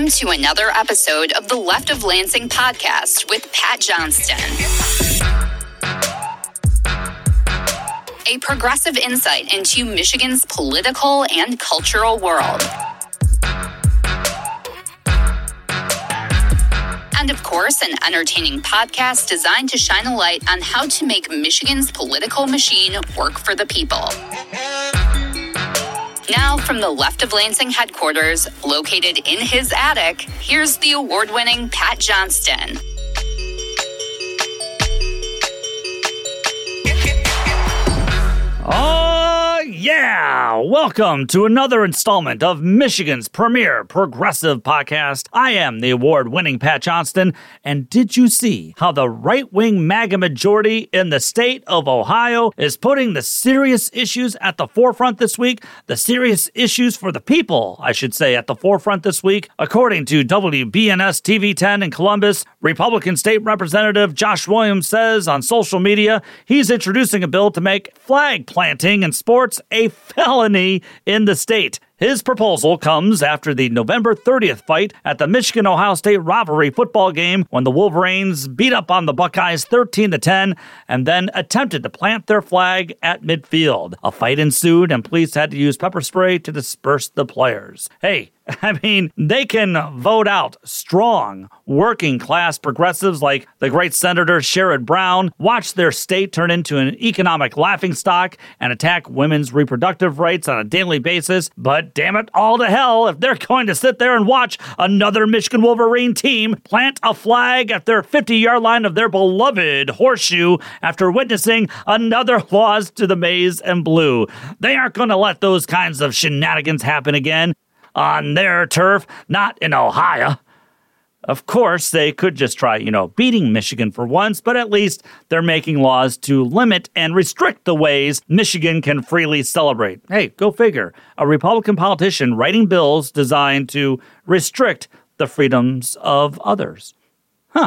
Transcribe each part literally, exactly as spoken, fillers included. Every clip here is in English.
Welcome to another episode of the Left of Lansing podcast with Pat Johnston. A progressive insight into Michigan's political and cultural world. And of course, an entertaining podcast designed to shine a light on how to make Michigan's political machine work for the people. Now, from the Left of Lansing headquarters, located in his attic, here's the award-winning Pat Johnston. Oh, yeah! Welcome to another installment of Michigan's premier progressive podcast. I am the award-winning Pat Johnston, and did you see how the right-wing MAGA majority in the state of Ohio is putting the serious issues at the forefront this week? The serious issues for the people, I should say, at the forefront this week. According to W B N S T V ten in Columbus, Republican State Representative Josh Williams says on social media he's introducing a bill to make flag planting in sports a felony in the state. His proposal comes after the November thirtieth fight at the Michigan-Ohio State rivalry football game when the Wolverines beat up on the Buckeyes thirteen to ten and then attempted to plant their flag at midfield. A fight ensued and police had to use pepper spray to disperse the players. Hey, I mean, they can vote out strong, working-class progressives like the great Senator Sherrod Brown, watch their state turn into an economic laughingstock, and attack women's reproductive rights on a daily basis. But damn it all to hell if they're going to sit there and watch another Michigan Wolverine team plant a flag at their fifty-yard line of their beloved horseshoe after witnessing another loss to the maize and blue. They aren't going to let those kinds of shenanigans happen again on their turf, not in Ohio. Of course, they could just try, you know, beating Michigan for once, but at least they're making laws to limit and restrict the ways Michigan can freely celebrate. Hey, go figure. A Republican politician writing bills designed to restrict the freedoms of others. Huh.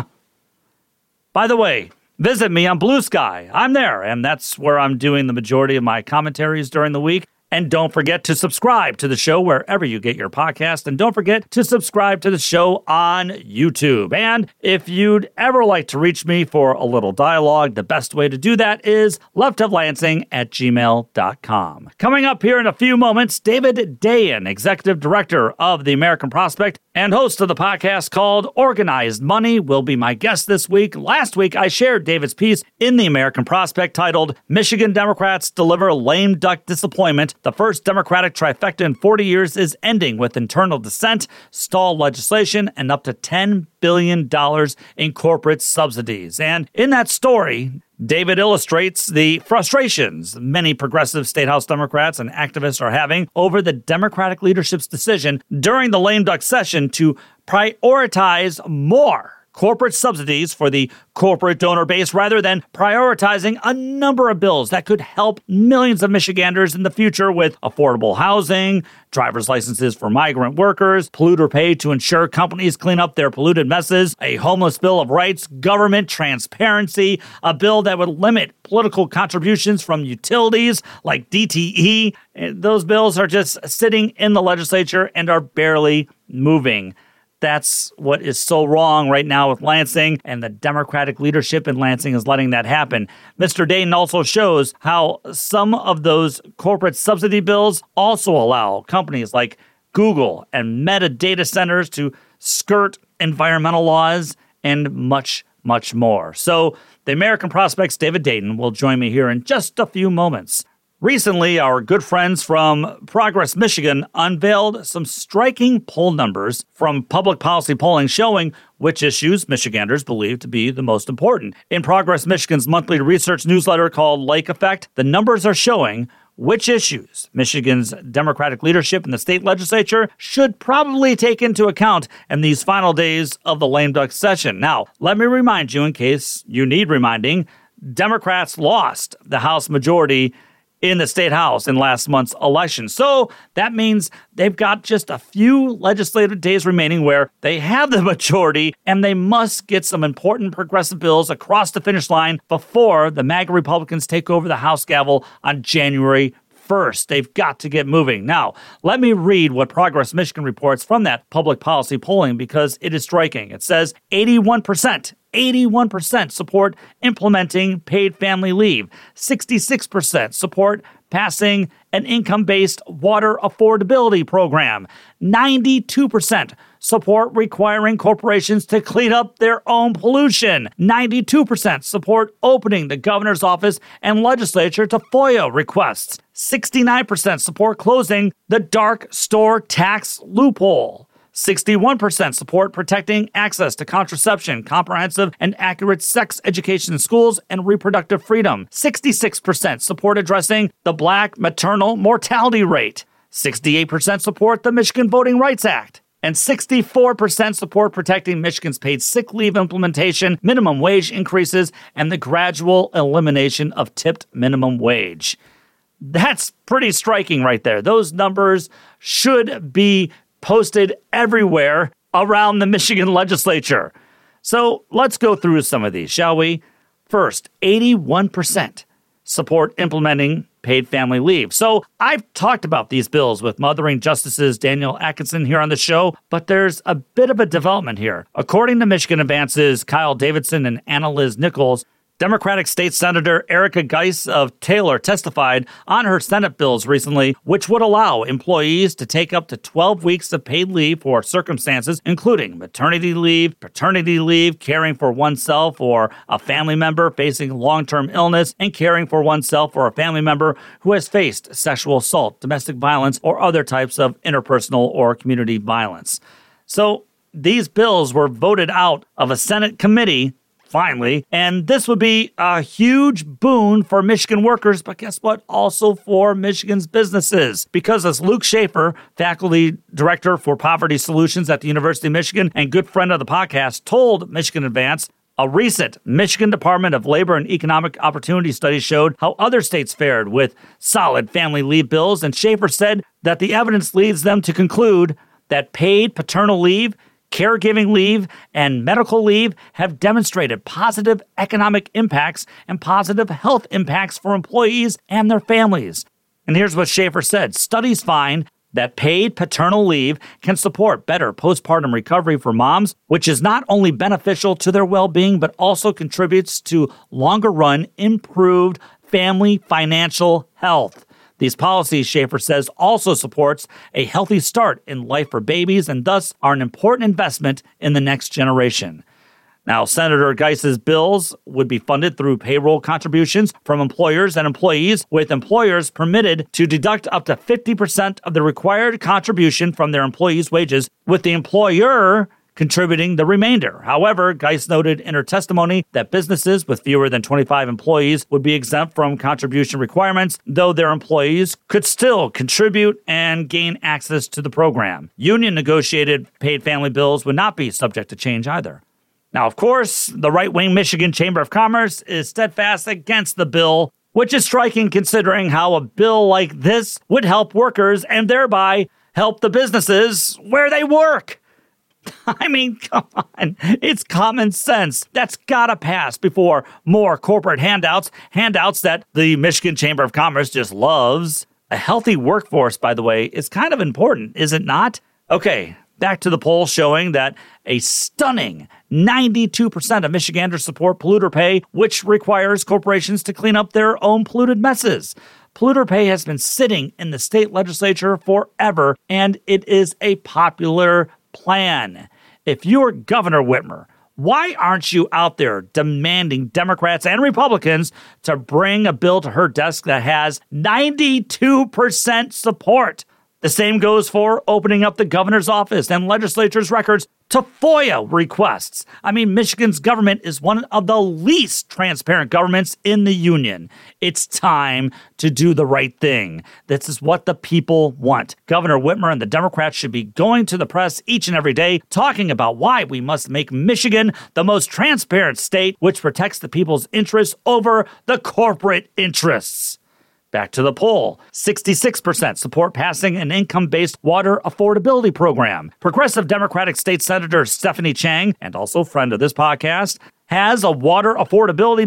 By the way, visit me on Blue Sky. I'm there, and that's where I'm doing the majority of my commentaries during the week. And don't forget to subscribe to the show wherever you get your podcast. And don't forget to subscribe to the show on YouTube. And if you'd ever like to reach me for a little dialogue, the best way to do that is leftoflansing at gmail dot com. Coming up here in a few moments, David Dayen, Executive Director of the American Prospect and host of the podcast called Organized Money, will be my guest this week. Last week, I shared David's piece in the American Prospect titled Michigan Democrats Deliver Lame Duck Disappointment. The first Democratic trifecta in forty years is ending with internal dissent, stalled legislation, and up to ten billion dollars in corporate subsidies. And in that story, David illustrates the frustrations many progressive State House Democrats and activists are having over the Democratic leadership's decision during the lame duck session to prioritize more corporate subsidies for the corporate donor base rather than prioritizing a number of bills that could help millions of Michiganders in the future with affordable housing, driver's licenses for migrant workers, polluter pay to ensure companies clean up their polluted messes, a homeless bill of rights, government transparency, a bill that would limit political contributions from utilities like D T E. Those bills are just sitting in the legislature and are barely moving. That's what is so wrong right now with Lansing, and the Democratic leadership in Lansing is letting that happen. Mister Dayen also shows how some of those corporate subsidy bills also allow companies like Google and Meta data centers to skirt environmental laws and much, much more. So the American Prospect's David Dayen will join me here in just a few moments. Recently, our good friends from Progress Michigan unveiled some striking poll numbers from public policy polling showing which issues Michiganders believe to be the most important. In Progress Michigan's monthly research newsletter called Lake Effect, the numbers are showing which issues Michigan's Democratic leadership in the state legislature should probably take into account in these final days of the lame duck session. Now, let me remind you, in case you need reminding, Democrats lost the House majority in the State House in last month's election. So that means they've got just a few legislative days remaining where they have the majority and they must get some important progressive bills across the finish line before the MAGA Republicans take over the House gavel on January first. They've got to get moving. Now, let me read what Progress Michigan reports from that public policy polling because it is striking. It says eighty-one percent. eighty-one percent support implementing paid family leave. sixty-six percent support passing an income-based water affordability program. ninety-two percent support requiring corporations to clean up their own pollution. ninety-two percent support opening the governor's office and legislature to FOIA requests. sixty-nine percent support closing the dark store tax loophole. sixty-one percent support protecting access to contraception, comprehensive and accurate sex education in schools, and reproductive freedom. sixty-six percent support addressing the black maternal mortality rate. sixty-eight percent support the Michigan Voting Rights Act. And sixty-four percent support protecting Michigan's paid sick leave implementation, minimum wage increases, and the gradual elimination of tipped minimum wage. That's pretty striking right there. Those numbers should be posted everywhere around the Michigan legislature. So let's go through some of these, shall we? First, eighty-one percent support implementing paid family leave. So I've talked about these bills with mothering justices Daniel Atkinson here on the show, but there's a bit of a development here. According to Michigan Advance's Kyle Davidson and Anna Liz Nichols, Democratic State Senator Erica Geis of Taylor testified on her Senate bills recently, which would allow employees to take up to twelve weeks of paid leave for circumstances, including maternity leave, paternity leave, caring for oneself or a family member facing long-term illness, and caring for oneself or a family member who has faced sexual assault, domestic violence, or other types of interpersonal or community violence. So these bills were voted out of a Senate committee finally, and this would be a huge boon for Michigan workers, but guess what? Also for Michigan's businesses. Because as Luke Schaefer, faculty director for poverty solutions at the University of Michigan and good friend of the podcast, told Michigan Advance, a recent Michigan Department of Labor and Economic Opportunity study showed how other states fared with solid family leave bills, and Schaefer said that the evidence leads them to conclude that paid paternal leave, caregiving leave, and medical leave have demonstrated positive economic impacts and positive health impacts for employees and their families. And here's what Schaefer said. Studies find that paid paternal leave can support better postpartum recovery for moms, which is not only beneficial to their well-being, but also contributes to longer-run, improved family financial health. These policies, Schaefer says, also supports a healthy start in life for babies and thus are an important investment in the next generation. Now, Senator Geis's bills would be funded through payroll contributions from employers and employees, with employers permitted to deduct up to fifty percent of the required contribution from their employees' wages, with the employer contributing the remainder. However, Geis noted in her testimony that businesses with fewer than twenty-five employees would be exempt from contribution requirements, though their employees could still contribute and gain access to the program. Union-negotiated paid family bills would not be subject to change either. Now, of course, the right-wing Michigan Chamber of Commerce is steadfast against the bill, which is striking considering how a bill like this would help workers and thereby help the businesses where they work. I mean, come on. It's common sense. That's gotta pass before more corporate handouts, handouts that the Michigan Chamber of Commerce just loves. A healthy workforce, by the way, is kind of important, is it not? Okay, back to the poll showing that a stunning ninety-two percent of Michiganders support polluter pay, which requires corporations to clean up their own polluted messes. Polluter pay has been sitting in the state legislature forever, and it is a popular plan. If you're Governor Whitmer, why aren't you out there demanding Democrats and Republicans to bring a bill to her desk that has ninety-two percent support? The same goes for opening up the governor's office and legislature's records to FOIA requests. I mean, Michigan's government is one of the least transparent governments in the union. It's time to do the right thing. This is what the people want. Governor Whitmer and the Democrats should be going to the press each and every day talking about why we must make Michigan the most transparent state, which protects the people's interests over the corporate interests. Back to the poll. sixty-six percent support passing an income-based water affordability program. Progressive Democratic State Senator Stephanie Chang, and also friend of this podcast, has a water affordability bill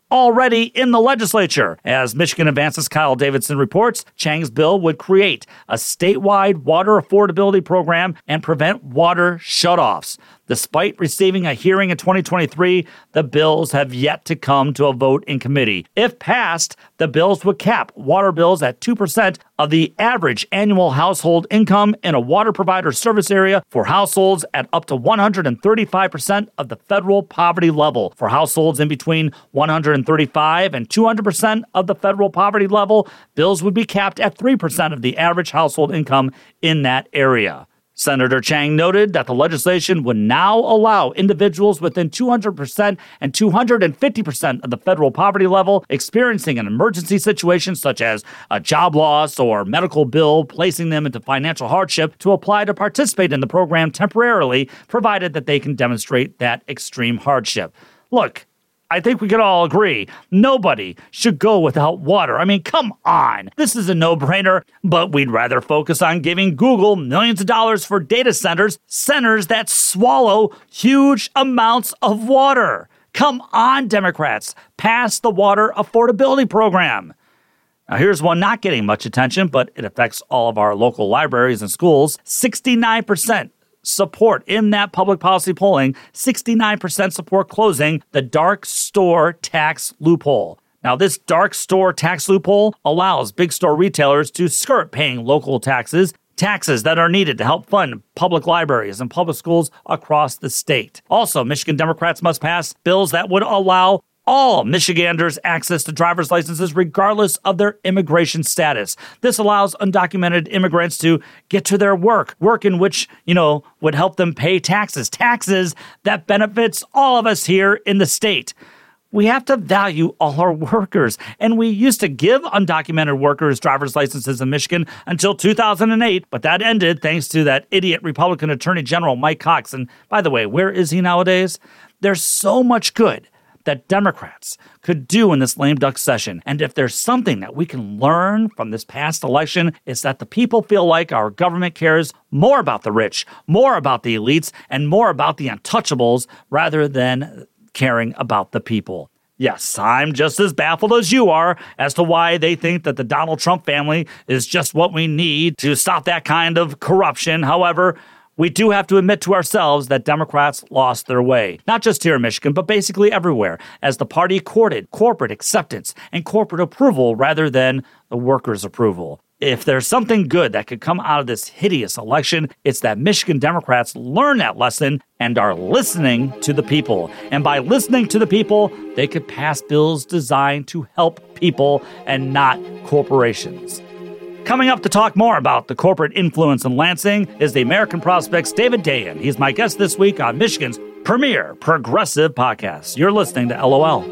already in the legislature. As Michigan Advance's Kyle Davidson reports, Chang's bill would create a statewide water affordability program and prevent water shutoffs. Despite receiving a hearing in twenty twenty-three, the bills have yet to come to a vote in committee. If passed, the bills would cap water bills at two percent of the average annual household income in a water provider service area for households at up to one hundred thirty-five percent of the federal poverty level. For households in between one hundred thirty-five and two hundred percent of the federal poverty level, bills would be capped at three percent of the average household income in that area. Senator Chang noted that the legislation would now allow individuals within two hundred percent and two hundred fifty percent of the federal poverty level experiencing an emergency situation such as a job loss or medical bill placing them into financial hardship to apply to participate in the program temporarily, provided that they can demonstrate that extreme hardship. Look, I think we could all agree, nobody should go without water. I mean, come on. This is a no-brainer, but we'd rather focus on giving Google millions of dollars for data centers, centers that swallow huge amounts of water. Come on, Democrats, pass the water affordability program. Now, here's one not getting much attention, but it affects all of our local libraries and schools. sixty-nine percent support in that public policy polling, sixty-nine percent support closing the dark store tax loophole. Now, this dark store tax loophole allows big store retailers to skirt paying local taxes, taxes that are needed to help fund public libraries and public schools across the state. Also, Michigan Democrats must pass bills that would allow all Michiganders access to driver's licenses regardless of their immigration status. This allows undocumented immigrants to get to their work, work in which, you know, would help them pay taxes, taxes that benefits all of us here in the state. We have to value all our workers, and we used to give undocumented workers driver's licenses in Michigan until two thousand eight, but that ended thanks to that idiot Republican Attorney General Mike Cox. And by the way, where is he nowadays? There's so much good that Democrats could do in this lame duck session. And if there's something that we can learn from this past election, it's that the people feel like our government cares more about the rich, more about the elites, and more about the untouchables rather than caring about the people. Yes, I'm just as baffled as you are as to why they think that the Donald Trump family is just what we need to stop that kind of corruption. However, we do have to admit to ourselves that Democrats lost their way, not just here in Michigan, but basically everywhere, as the party courted corporate acceptance and corporate approval rather than the workers' approval. If there's something good that could come out of this hideous election, it's that Michigan Democrats learn that lesson and are listening to the people. And by listening to the people, they could pass bills designed to help people and not corporations. Coming up to talk more about the corporate influence in Lansing is the American Prospect's David Dayen. He's my guest this week on Michigan's premier progressive podcast. You're listening to L O L.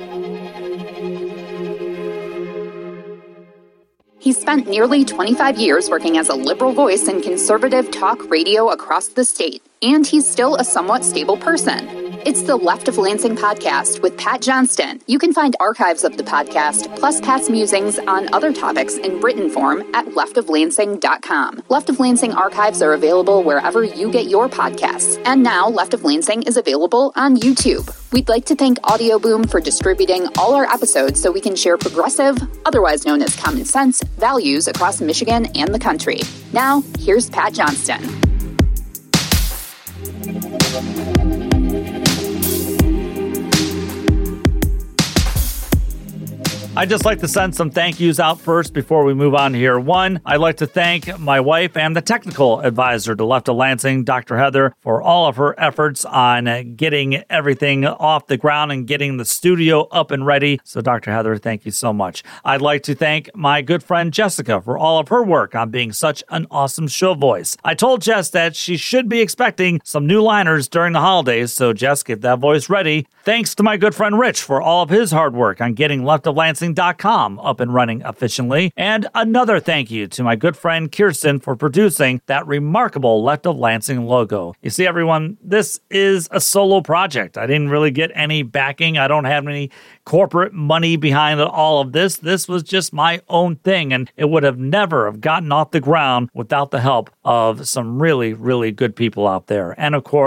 He spent nearly twenty-five years working as a liberal voice in conservative talk radio across the state, and he's still a somewhat stable person. It's the Left of Lansing podcast with Pat Johnston. You can find archives of the podcast, plus Pat's musings on other topics in written form at left of lansing dot com. Left of Lansing archives are available wherever you get your podcasts. And now Left of Lansing is available on YouTube. We'd like to thank Audio Boom for distributing all our episodes so we can share progressive, otherwise known as common sense, values across Michigan and the country. Now, here's Pat Johnston. I'd just like to send some thank yous out first before we move on here. One, I'd like to thank my wife and the technical advisor to Left of Lansing, Doctor Heather, for all of her efforts on getting everything off the ground and getting the studio up and ready. So, Doctor Heather, thank you so much. I'd like to thank my good friend Jessica for all of her work on being such an awesome show voice. I told Jess that she should be expecting some new liners during the holidays, so Jess, get that voice ready. Thanks to my good friend Rich for all of his hard work on getting Left of Lansing dot com up and running efficiently. And another thank you to my good friend Kirsten for producing that remarkable Left of Lansing logo. You see, everyone, this is a solo project. I didn't really get any backing. I don't have any corporate money behind all of this. This was just my own thing, and it would have never have gotten off the ground without the help of some really, really good people out there. And of course,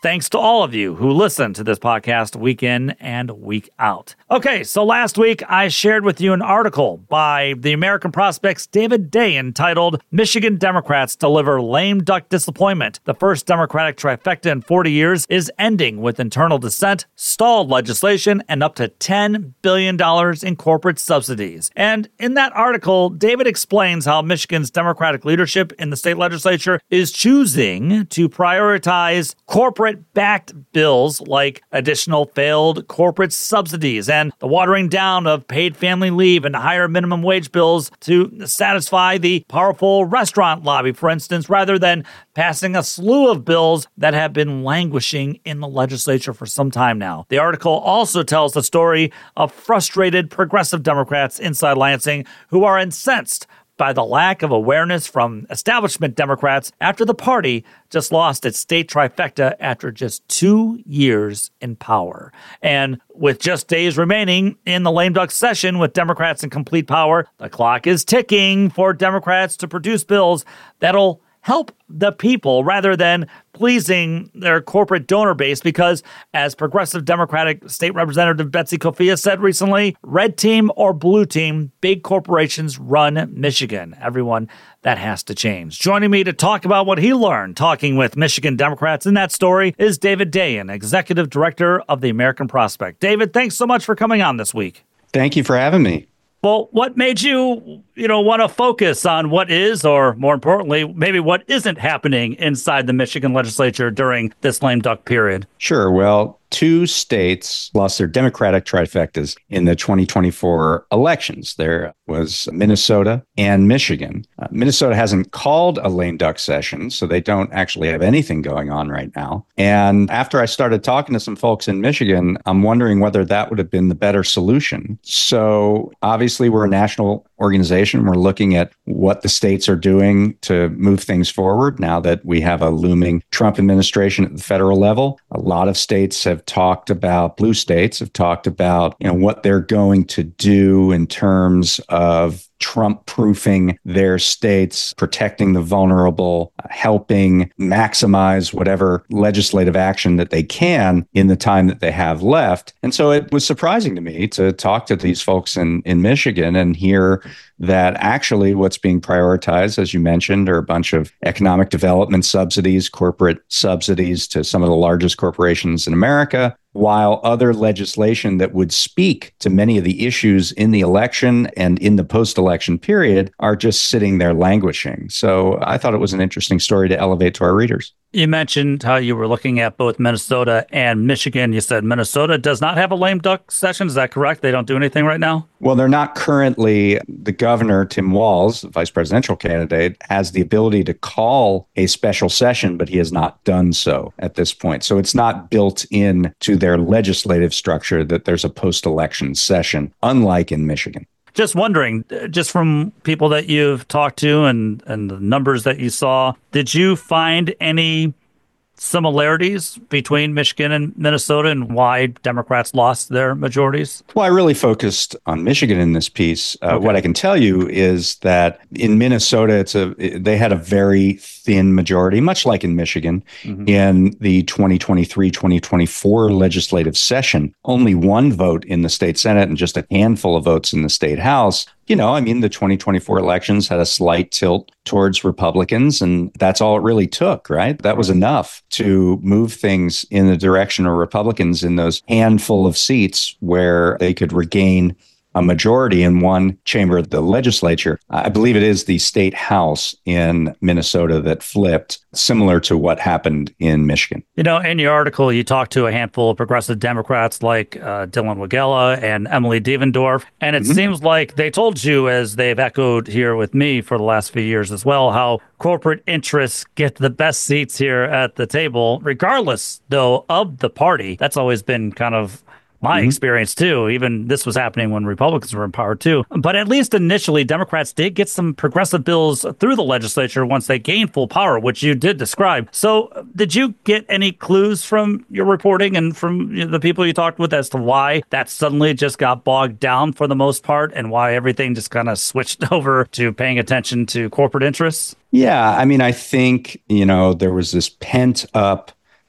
thanks to all of you who listen to this podcast week in and week out. Okay, so last week I shared with you an article by the American Prospect's David Day entitled Michigan Democrats Deliver Lame Duck Disappointment. The first Democratic trifecta in forty years is ending with internal dissent, stalled legislation, and up to ten billion dollars in corporate subsidies. And in that article, David explains how Michigan's Democratic leadership in the state legislature is choosing to prioritize corporate-backed bills like additional failed corporate subsidies and the watering down of paid family leave and higher minimum wage bills to satisfy the powerful restaurant lobby, for instance, rather than passing a slew of bills that have been languishing in the legislature for some time now. The article also tells the story of frustrated progressive Democrats inside Lansing who are incensed by the lack of awareness from establishment Democrats after the party just lost its state trifecta after just two years in power. And with just days remaining in the lame duck session with Democrats in complete power, the clock is ticking for Democrats to produce bills that'll help the people rather than pleasing their corporate donor base because, as Progressive Democratic State Representative Betsy Cofia said recently, red team or blue team, big corporations run Michigan. Everyone, that has to change. Joining me to talk about what he learned talking with Michigan Democrats in that story is David Dayen, Executive Director of the American Prospect. David, thanks so much for coming on this week. Thank you for having me. Well, what made you, you know, want to focus on what is, or more importantly, maybe what isn't happening inside the Michigan legislature during this lame duck period? Sure. Well, two states lost their Democratic trifectas in the twenty twenty-four elections. There was Minnesota and Michigan. Uh, Minnesota hasn't called a lame duck session, so they don't actually have anything going on right now. And after I started talking to some folks in Michigan, I'm wondering whether that would have been the better solution. So obviously, we're a national organization. We're looking at what the states are doing to move things forward now that we have a looming Trump administration at the federal level. A lot of states have talked about, blue states have talked about, you know, what they're going to do in terms of Trump-proofing their states, protecting the vulnerable, helping maximize whatever legislative action that they can in the time that they have left. And so it was surprising to me to talk to these folks in, in Michigan and hear that actually what's being prioritized, as you mentioned, are a bunch of economic development subsidies, corporate subsidies to some of the largest corporations in America, while other legislation that would speak to many of the issues in the election and in the post-election period are just sitting there languishing. So I thought it was an interesting story to elevate to our readers. You mentioned how you were looking at both Minnesota and Michigan. You said Minnesota does not have a lame duck session. Is that correct? They don't do anything right now? Well, they're not currently. The governor, Tim Walz, the vice presidential candidate, has the ability to call a special session, but he has not done so at this point. So it's not built in to their legislative structure that there's a post-election session, unlike in Michigan. Just wondering, just from people that you've talked to and, and the numbers that you saw, did you find any similarities between Michigan and Minnesota and why Democrats lost their majorities? Well, I really focused on Michigan in this piece. Uh, okay. What I can tell you is that in Minnesota, it's a they had a very thin majority, much like in Michigan, mm-hmm. in the twenty twenty-three twenty twenty-four legislative session. Only one vote in the state Senate and just a handful of votes in the state House. You know, I mean, the twenty twenty-four elections had a slight tilt towards Republicans, and that's all it really took, right? That was enough to move things in the direction of Republicans in those handful of seats where they could regain a majority in one chamber of the legislature. I believe it is the state House in Minnesota that flipped, similar to what happened in Michigan. You know, in your article, you talked to a handful of progressive Democrats like uh, Dylan Wagella and Emily Devendorf, and it mm-hmm. seems like they told you, as they've echoed here with me for the last few years as well, how corporate interests get the best seats here at the table, regardless, though, of the party. That's always been kind of my mm-hmm. experience, too. Even this was happening when Republicans were in power, too. But at least initially, Democrats did get some progressive bills through the legislature once they gained full power, which you did describe. So did you get any clues from your reporting and from the people you talked with as to why that suddenly just got bogged down for the most part and why everything just kind of switched over to paying attention to corporate interests? Yeah, I mean, I think, you know, there was this pent up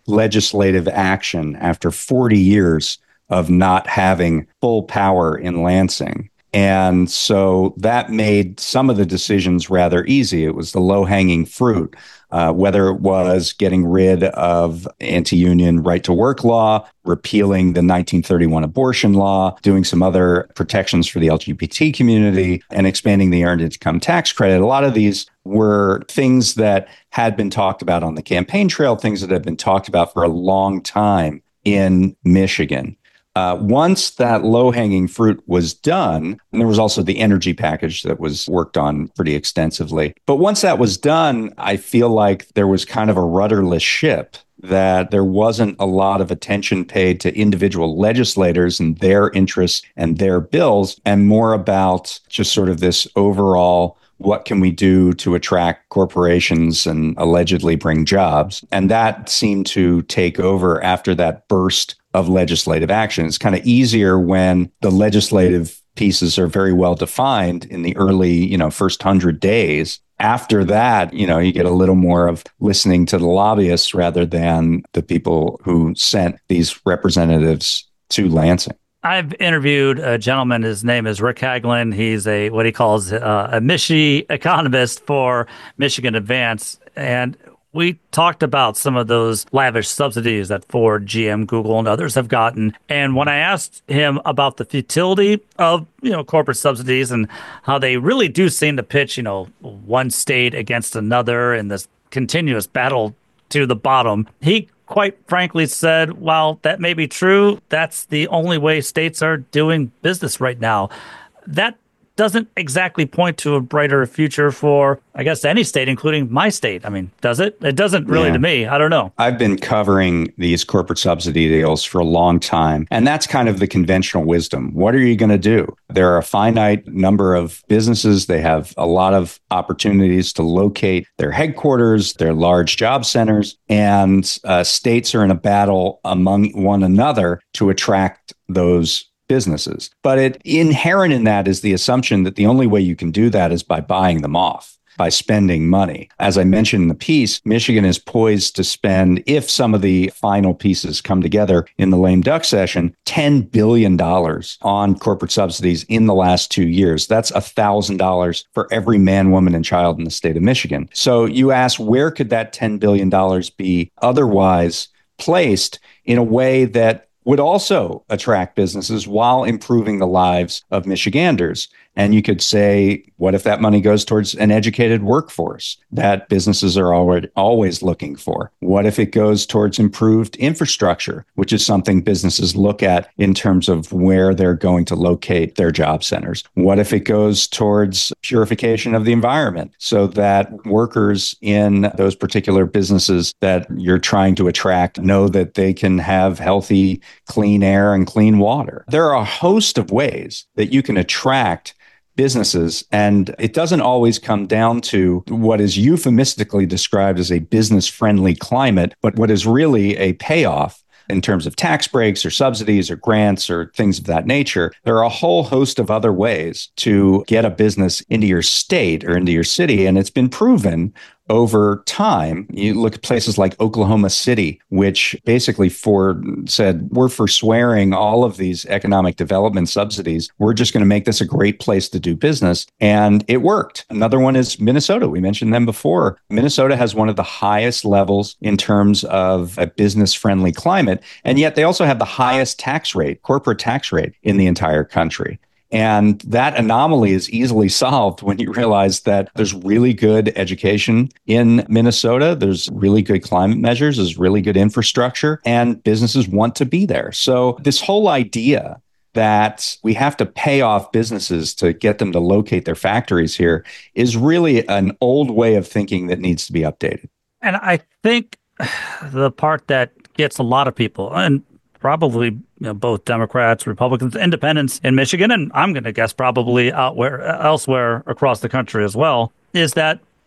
legislative action after forty years of not having full power in Lansing. And so that made some of the decisions rather easy. It was the low-hanging fruit, uh, whether it was getting rid of anti-union right-to-work law, repealing the nineteen thirty-one abortion law, doing some other protections for the L G B T community, and expanding the earned income tax credit. A lot of these were things that had been talked about on the campaign trail, things that had been talked about for a long time in Michigan. Uh, once that low-hanging fruit was done, and there was also the energy package that was worked on pretty extensively. But once that was done, I feel like there was kind of a rudderless ship, that there wasn't a lot of attention paid to individual legislators and their interests and their bills, and more about just sort of this overall, what can we do to attract corporations and allegedly bring jobs? And that seemed to take over after that burst of legislative action. It's kind of easier when the legislative pieces are very well defined in the early, you know, first hundred days. After that, you know, you get a little more of listening to the lobbyists rather than the people who sent these representatives to Lansing. I've interviewed a gentleman. His name is Rick Hagelin. He's a what he calls uh, a Michi economist for Michigan Advance, and we talked about some of those lavish subsidies that Ford, G M, Google, and others have gotten. And when I asked him about the futility of, you know, corporate subsidies and how they really do seem to pitch, you know, one state against another in this continuous battle to the bottom, he quite frankly said, while that may be true, that's the only way states are doing business right now. That doesn't exactly point to a brighter future for, I guess, any state, including my state. I mean, does it? It doesn't really yeah. to me. I don't know. I've been covering these corporate subsidy deals for a long time, and that's kind of the conventional wisdom. What are you going to do? There are a finite number of businesses. They have a lot of opportunities to locate their headquarters, their large job centers, and uh, states are in a battle among one another to attract those businesses. But it inherent in that is the assumption that the only way you can do that is by buying them off, by spending money. As I mentioned in the piece, Michigan is poised to spend, if some of the final pieces come together in the lame duck session, ten billion dollars on corporate subsidies in the last two years. That's one thousand dollars for every man, woman, and child in the state of Michigan. So you ask, where could that ten billion dollars be otherwise placed in a way that would also attract businesses while improving the lives of Michiganders? And you could say, what if that money goes towards an educated workforce that businesses are already always looking for? What if it goes towards improved infrastructure, which is something businesses look at in terms of where they're going to locate their job centers? What if it goes towards purification of the environment so that workers in those particular businesses that you're trying to attract know that they can have healthy, clean air and clean water? There are a host of ways that you can attract businesses, and it doesn't always come down to what is euphemistically described as a business-friendly climate, but what is really a payoff in terms of tax breaks or subsidies or grants or things of that nature. There are a whole host of other ways to get a business into your state or into your city, and it's been proven over time. You look at places like Oklahoma City, which basically Ford said, we're forswearing all of these economic development subsidies. We're just going to make this a great place to do business. And it worked. Another one is Minnesota. We mentioned them before. Minnesota has one of the highest levels in terms of a business-friendly climate. And yet they also have the highest tax rate, corporate tax rate in the entire country. And that anomaly is easily solved when you realize that there's really good education in Minnesota. There's really good climate measures. There's really good infrastructure, and businesses want to be there. So this whole idea that we have to pay off businesses to get them to locate their factories here is really an old way of thinking that needs to be updated. And I think the part that gets a lot of people, and probably, you know, both Democrats, Republicans, independents in Michigan, and I'm going to guess probably out where, elsewhere across the country as well, is that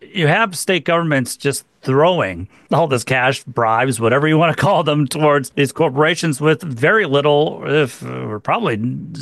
you have state governments just throwing all this cash, bribes, whatever you want to call them, towards these corporations with very little, if or probably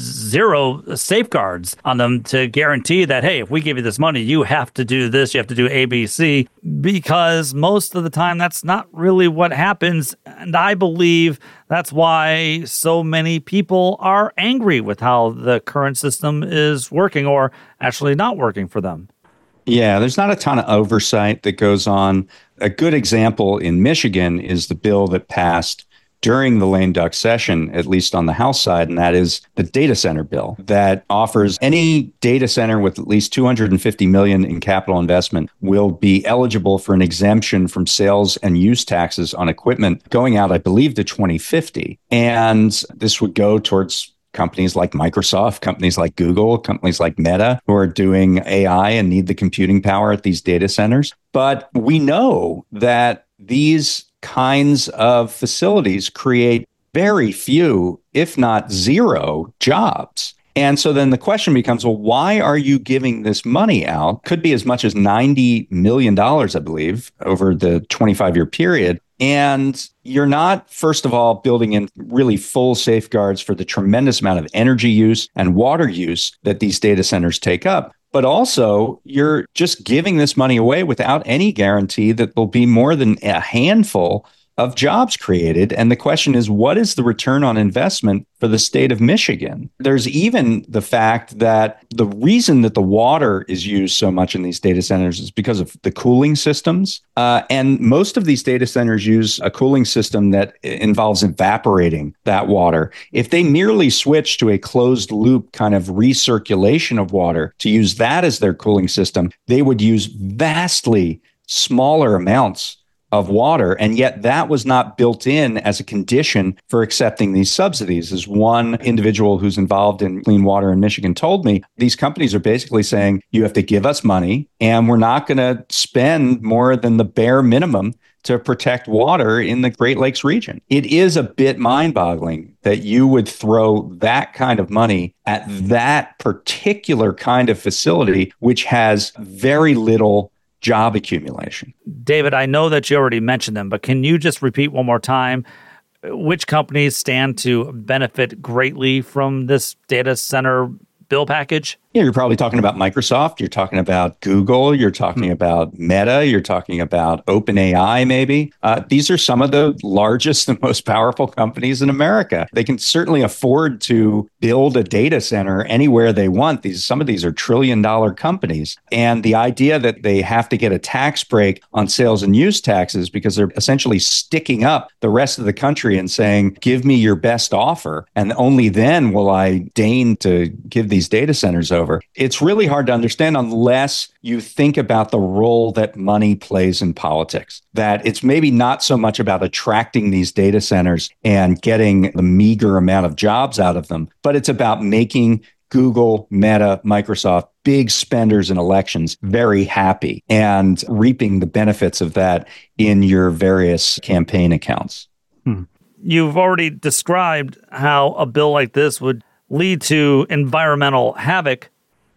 zero safeguards on them to guarantee that, hey, if we give you this money, you have to do this, you have to do A, B, C, because most of the time that's not really what happens. And I believe that's why so many people are angry with how the current system is working, or actually not working for them. Yeah, there's not a ton of oversight that goes on. A good example in Michigan is the bill that passed during the lame duck session, at least on the House side, and that is the data center bill that offers any data center with at least two hundred fifty million dollars in capital investment will be eligible for an exemption from sales and use taxes on equipment going out, I believe, to twenty fifty. And this would go towards companies like Microsoft, companies like Google, companies like Meta, who are doing A I and need the computing power at these data centers. But we know that these kinds of facilities create very few, if not zero, jobs. And so then the question becomes, well, why are you giving this money out? Could be as much as ninety million dollars, I believe, over the twenty-five year period. And you're not, first of all, building in really full safeguards for the tremendous amount of energy use and water use that these data centers take up. But also, you're just giving this money away without any guarantee that there'll be more than a handful of jobs created. And the question is, what is the return on investment for the state of Michigan? There's even the fact that the reason that the water is used so much in these data centers is because of the cooling systems. Uh, and most of these data centers use a cooling system that involves evaporating that water. If they merely switch to a closed loop kind of recirculation of water to use that as their cooling system, they would use vastly smaller amounts of water. And yet that was not built in as a condition for accepting these subsidies. As one individual who's involved in clean water in Michigan told me, these companies are basically saying, you have to give us money and we're not going to spend more than the bare minimum to protect water in the Great Lakes region. It is a bit mind-boggling that you would throw that kind of money at that particular kind of facility, which has very little job accumulation. David, I know that you already mentioned them, but can you just repeat one more time which companies stand to benefit greatly from this data center bill package? Yeah, you're probably talking about Microsoft. You're talking about Google. You're talking hmm. about Meta. You're talking about OpenAI, maybe. Uh, these are some of the largest and most powerful companies in America. They can certainly afford to build a data center anywhere they want. These, some of these are trillion dollar companies. And the idea that they have to get a tax break on sales and use taxes because they're essentially sticking up the rest of the country and saying, give me your best offer. And only then will I deign to give these data centers over. It's really hard to understand unless you think about the role that money plays in politics, that it's maybe not so much about attracting these data centers and getting the meager amount of jobs out of them, but it's about making Google, Meta, Microsoft, big spenders in elections, very happy and reaping the benefits of that in your various campaign accounts. Hmm. You've already described how a bill like this would lead to environmental havoc.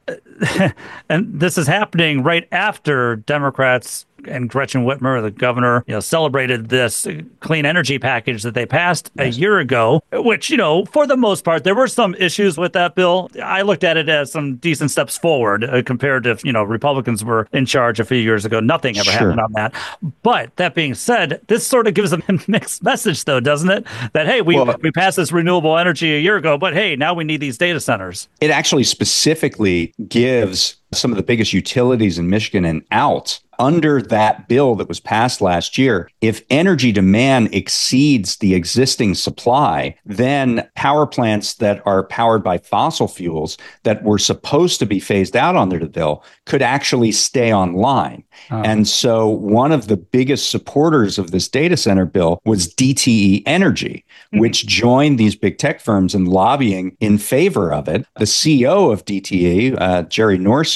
And this is happening right after Democrats and Gretchen Whitmer, the governor, you know, celebrated this clean energy package that they passed a year ago, which, you know, for the most part, there were some issues with that bill. I looked at it as some decent steps forward uh, compared to, you know, Republicans were in charge a few years ago. Nothing ever sure. happened on that. But that being said, this sort of gives a mixed message, though, doesn't it? That, hey, we, well, we passed this renewable energy a year ago, but hey, now we need these data centers. It actually specifically gives some of the biggest utilities in Michigan an out under that bill that was passed last year. If energy demand exceeds the existing supply, then power plants that are powered by fossil fuels that were supposed to be phased out under the bill could actually stay online. Oh. And so one of the biggest supporters of this data center bill was D T E Energy, mm-hmm. which joined these big tech firms in lobbying in favor of it. The C E O of D T E, uh, Jerry Norcia,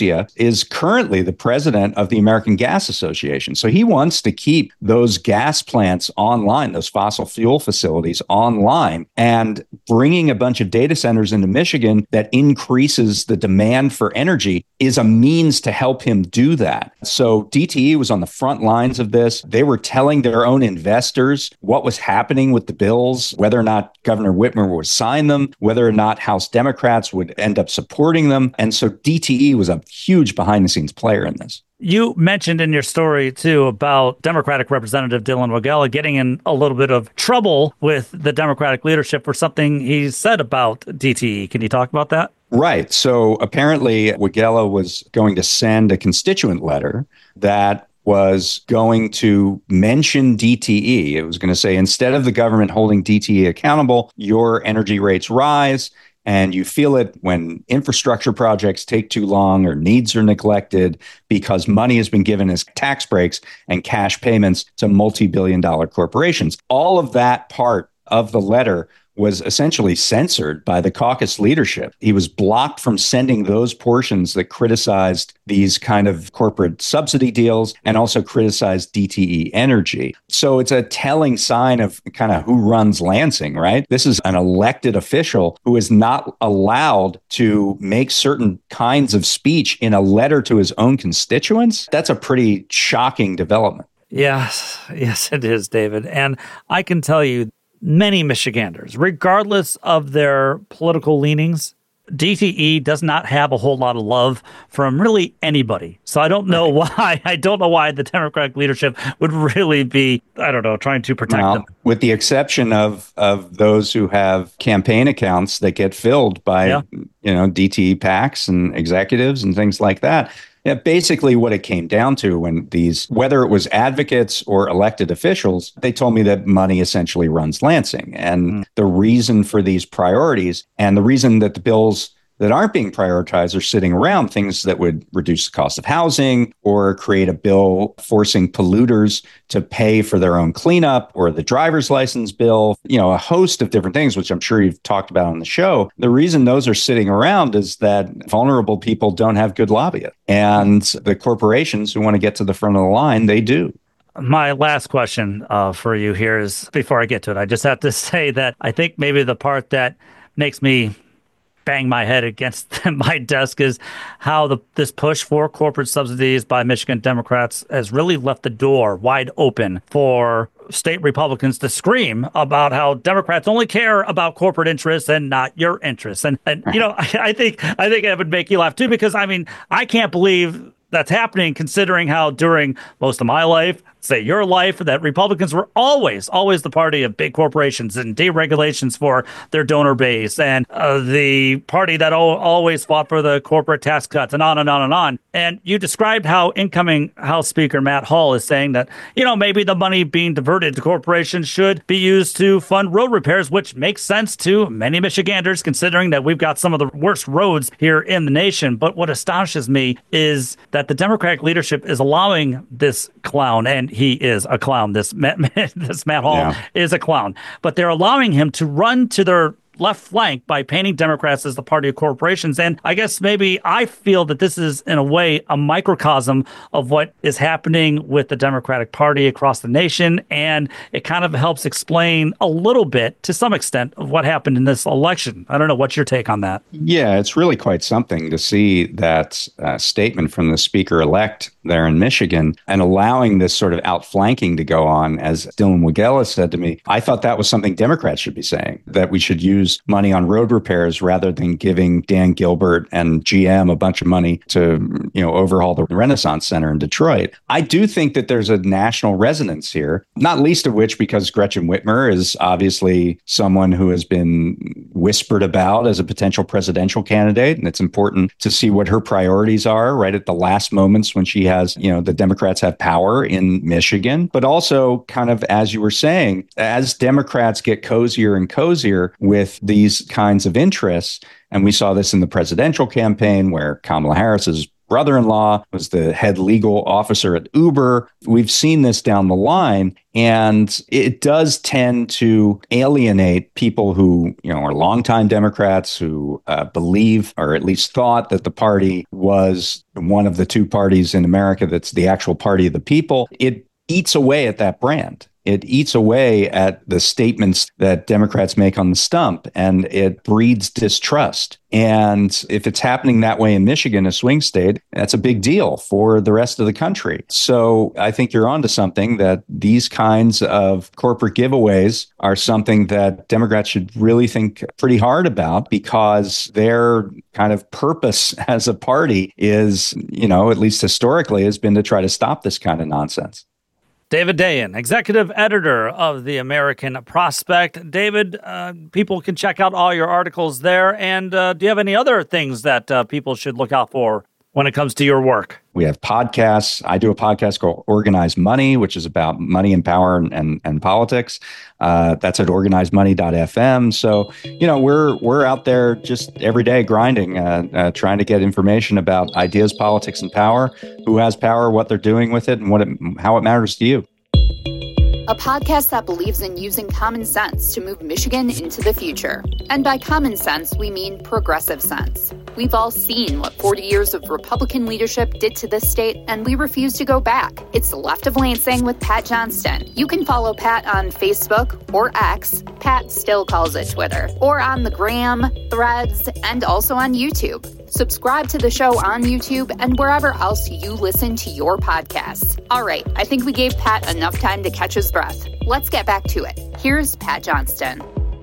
Garcia is currently the president of the American Gas Association. So he wants to keep those gas plants online, those fossil fuel facilities online, and bringing a bunch of data centers into Michigan that increases the demand for energy is a means to help him do that. So D T E was on the front lines of this. They were telling their own investors what was happening with the bills, whether or not Governor Whitmer would sign them, whether or not House Democrats would end up supporting them. And so D T E was a huge behind-the-scenes player in this. You mentioned in your story, too, about Democratic Representative Dylan Waghela getting in a little bit of trouble with the Democratic leadership for something he said about D T E. Can you talk about that? Right. So apparently, Waghela was going to send a constituent letter that was going to mention D T E. It was going to say, instead of the government holding D T E accountable, your energy rates rise. And you feel it when infrastructure projects take too long or needs are neglected because money has been given as tax breaks and cash payments to multi-billion dollar corporations. All of that part of the letter was essentially censored by the caucus leadership. He was blocked from sending those portions that criticized these kind of corporate subsidy deals and also criticized D T E Energy. So it's a telling sign of kind of who runs Lansing, right? This is an elected official who is not allowed to make certain kinds of speech in a letter to his own constituents. That's a pretty shocking development. Yes, yes, it is, David. And I can tell you, many Michiganders, regardless of their political leanings, D T E does not have a whole lot of love from really anybody. So I don't know why. I don't know why the Democratic leadership would really be, I don't know, trying to protect well, them. With the exception of of those who have campaign accounts that get filled by, yeah. you know, D T E PACs and executives and things like that. Yeah, basically what it came down to when these, whether it was advocates or elected officials, they told me that money essentially runs Lansing. And mm. the reason for these priorities and the reason that the bills that aren't being prioritized are sitting around, things that would reduce the cost of housing or create a bill forcing polluters to pay for their own cleanup or the driver's license bill, you know, a host of different things, which I'm sure you've talked about on the show. The reason those are sitting around is that vulnerable people don't have good lobbyists. And the corporations who want to get to the front of the line, they do. My last question uh, for you here is, before I get to it, I just have to say that I think maybe the part that makes me bang my head against my desk is how the this push for corporate subsidies by Michigan Democrats has really left the door wide open for state Republicans to scream about how Democrats only care about corporate interests and not your interests. And, and you know, I, I think I think it would make you laugh, too, because, I mean, I can't believe that's happening, considering how during most of my life, say your life, that Republicans were always, always the party of big corporations and deregulations for their donor base, and uh, the party that o- always fought for the corporate tax cuts, and on and on and on. And you described how incoming House Speaker Matt Hall is saying that, you know, maybe the money being diverted to corporations should be used to fund road repairs, which makes sense to many Michiganders, considering that we've got some of the worst roads here in the nation. But what astonishes me is that the Democratic leadership is allowing this clown, and he is a clown. This Matt, this Matt Hall yeah. is a clown. But they're allowing him to run to their left flank by painting Democrats as the party of corporations. And I guess maybe I feel that this is, in a way, a microcosm of what is happening with the Democratic Party across the nation. And it kind of helps explain a little bit, to some extent, of what happened in this election. I don't know. What's your take on that? Yeah, it's really quite something to see that uh, statement from the speaker-elect there in Michigan and allowing this sort of outflanking to go on. As Dylan Waghela said to me, I thought that was something Democrats should be saying, that we should use money on road repairs rather than giving Dan Gilbert and G M a bunch of money to, you know, overhaul the Renaissance Center in Detroit. I do think that there's a national resonance here, not least of which because Gretchen Whitmer is obviously someone who has been whispered about as a potential presidential candidate. And it's important to see what her priorities are right at the last moments when she has, you know, the Democrats have power in Michigan. But also, kind of as you were saying, as Democrats get cozier and cozier with these kinds of interests, and we saw this in the presidential campaign where Kamala Harris is brother-in-law was the head legal officer at Uber. We've seen this down the line, and it does tend to alienate people who, you know, are longtime Democrats who uh, believe, or at least thought, that the party was one of the two parties in America that's the actual party of the people. It eats away at that brand. It eats away at the statements that Democrats make on the stump, and it breeds distrust. And if it's happening that way in Michigan, a swing state, that's a big deal for the rest of the country. So I think you're onto something, that these kinds of corporate giveaways are something that Democrats should really think pretty hard about, because their kind of purpose as a party is, you know, at least historically, has been to try to stop this kind of nonsense. David Dayen, executive editor of the American Prospect. David, uh, people can check out all your articles there. And uh, do you have any other things that uh, people should look out for when it comes to your work? We have podcasts. I do a podcast called Organized Money, which is about money and power and, and, and politics. Uh, that's at organized money dot f m. So, you know, we're we're out there just every day grinding, uh, uh, trying to get information about ideas, politics, and power, who has power, what they're doing with it, and what it, how it matters to you. A podcast that believes in using common sense to move Michigan into the future. And by common sense, we mean progressive sense. We've all seen what forty years of Republican leadership did to this state, and we refuse to go back. It's the Left of Lansing with Pat Johnston. You can follow Pat on Facebook or X. Pat still calls it Twitter. Or on the Gram, Threads, and also on YouTube. Subscribe to the show on YouTube and wherever else you listen to your podcasts. All right, I think we gave Pat enough time to catch his breath. Let's get back to it. Here's Pat Johnston.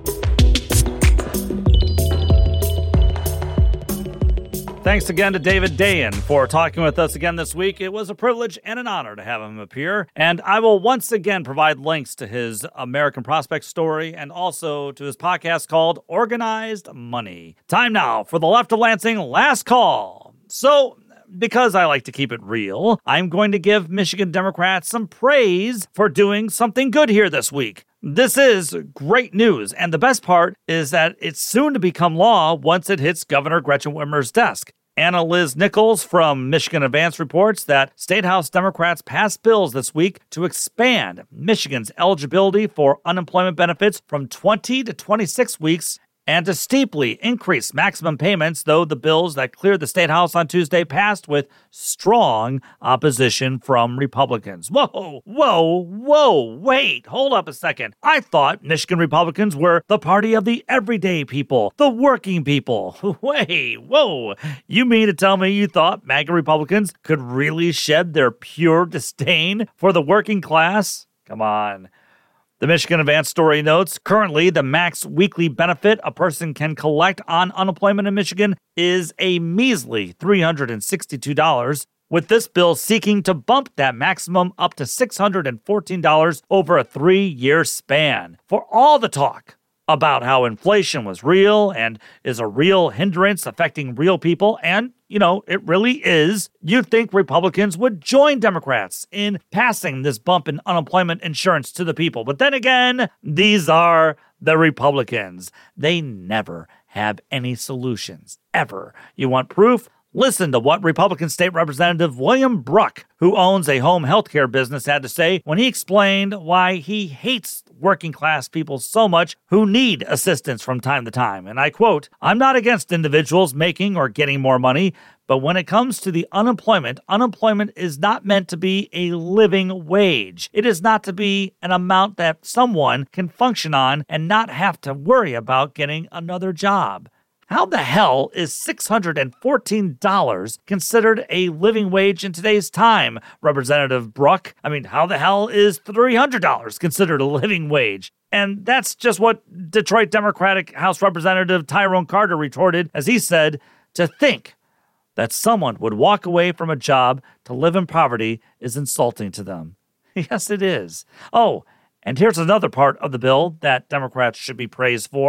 Thanks again to David Dayen for talking with us again this week. It was a privilege and an honor to have him appear. And I will once again provide links to his American Prospect story and also to his podcast called Organized Money. Time now for the Left of Lansing Last Call. So, because I like to keep it real, I'm going to give Michigan Democrats some praise for doing something good here this week. This is great news, and the best part is that it's soon to become law once it hits Governor Gretchen Whitmer's desk. Anna Liz Nichols from Michigan Advance reports that State House Democrats passed bills this week to expand Michigan's eligibility for unemployment benefits from twenty to twenty-six weeks and to steeply increase maximum payments, though the bills that cleared the State House on Tuesday passed with strong opposition from Republicans. Whoa, whoa, whoa, wait, hold up a second. I thought Michigan Republicans were the party of the everyday people, the working people. Wait, whoa, you mean to tell me you thought MAGA Republicans could really shed their pure disdain for the working class? Come on. The Michigan Advance story notes, currently the max weekly benefit a person can collect on unemployment in Michigan is a measly three hundred sixty-two dollars, with this bill seeking to bump that maximum up to six hundred fourteen dollars over a three-year span. For all the talk about how inflation was real and is a real hindrance affecting real people, and, you know, it really is, you'd think Republicans would join Democrats in passing this bump in unemployment insurance to the people. But then again, these are the Republicans. They never have any solutions, ever. You want proof? Listen to what Republican State Representative William Bruck, who owns a home healthcare business, had to say when he explained why he hates working class people so much who need assistance from time to time. And I quote, "I'm not against individuals making or getting more money, but when it comes to the unemployment, unemployment is not meant to be a living wage. It is not to be an amount that someone can function on and not have to worry about getting another job." How the hell is six hundred fourteen dollars considered a living wage in today's time, Representative Bruck? I mean, how the hell is three hundred dollars considered a living wage? And that's just what Detroit Democratic House Representative Tyrone Carter retorted as he said, "To think that someone would walk away from a job to live in poverty is insulting to them." Yes, it is. Oh, and here's another part of the bill that Democrats should be praised for.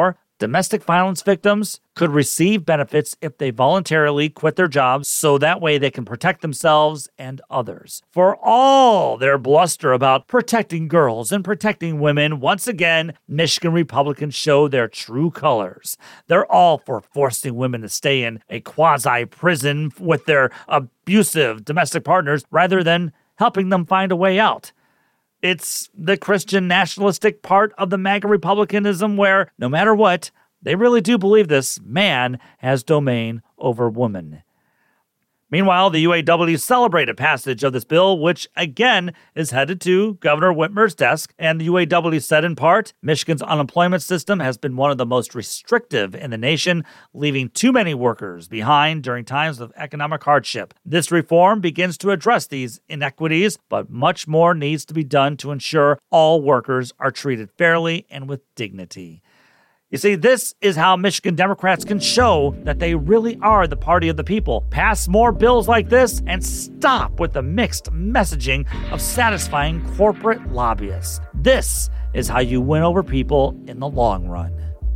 domestic violence victims could receive benefits if they voluntarily quit their jobs so that way they can protect themselves and others. For all their bluster about protecting girls and protecting women, once again, Michigan Republicans show their true colors. They're all for forcing women to stay in a quasi-prison with their abusive domestic partners rather than helping them find a way out. It's the Christian nationalistic part of the MAGA Republicanism where, no matter what, they really do believe this, man has domain over woman. Meanwhile, the U A W celebrated passage of this bill, which again is headed to Governor Whitmer's desk. And the U A W said in part, Michigan's unemployment system has been one of the most restrictive in the nation, leaving too many workers behind during times of economic hardship. This reform begins to address these inequities, but much more needs to be done to ensure all workers are treated fairly and with dignity. You see, this is how Michigan Democrats can show that they really are the party of the people. Pass more bills like this and stop with the mixed messaging of satisfying corporate lobbyists. This is how you win over people in the long run.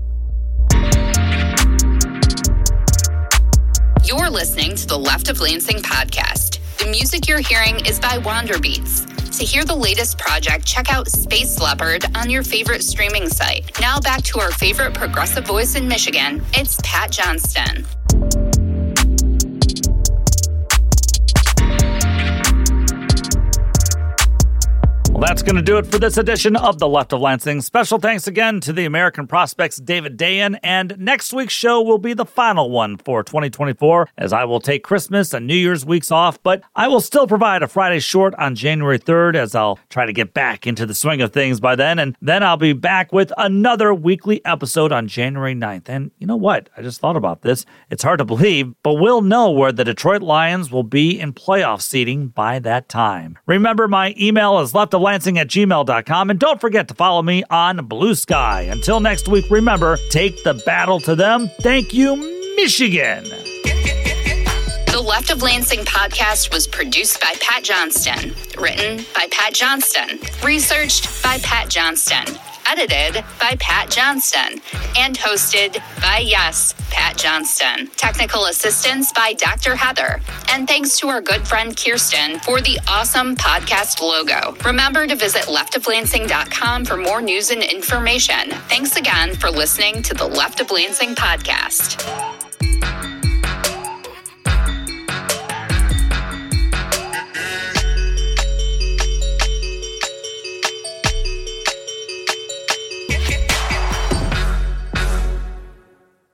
You're listening to the Left of Lansing podcast. The music you're hearing is by Wanderbeats. To hear the latest project, check out Space Leopard on your favorite streaming site. Now back to our favorite progressive voice in Michigan. It's Pat Johnston. Well, that's going to do it for this edition of The Left of Lansing. Special thanks again to the American Prospects' David Dayen, and next week's show will be the final one for twenty twenty-four, as I will take Christmas and New Year's weeks off, but I will still provide a Friday short on January third, as I'll try to get back into the swing of things by then, and then I'll be back with another weekly episode on January ninth. And you know what? I just thought about this. It's hard to believe, but we'll know where the Detroit Lions will be in playoff seeding by that time. Remember, my email is left of Lansing at gmail dot com, and don't forget to follow me on Blue Sky. Until next week, remember, take the battle to them. Thank you, Michigan. The Left of Lansing podcast was produced by Pat Johnston, written by Pat Johnston, researched by Pat Johnston, edited by Pat Johnston, and hosted by, yes, Pat Johnston. Technical assistance by Doctor Heather. And thanks to our good friend Kirsten for the awesome podcast logo. Remember to visit left of lansing dot com for more news and information. Thanks again for listening to the Left of Lansing podcast.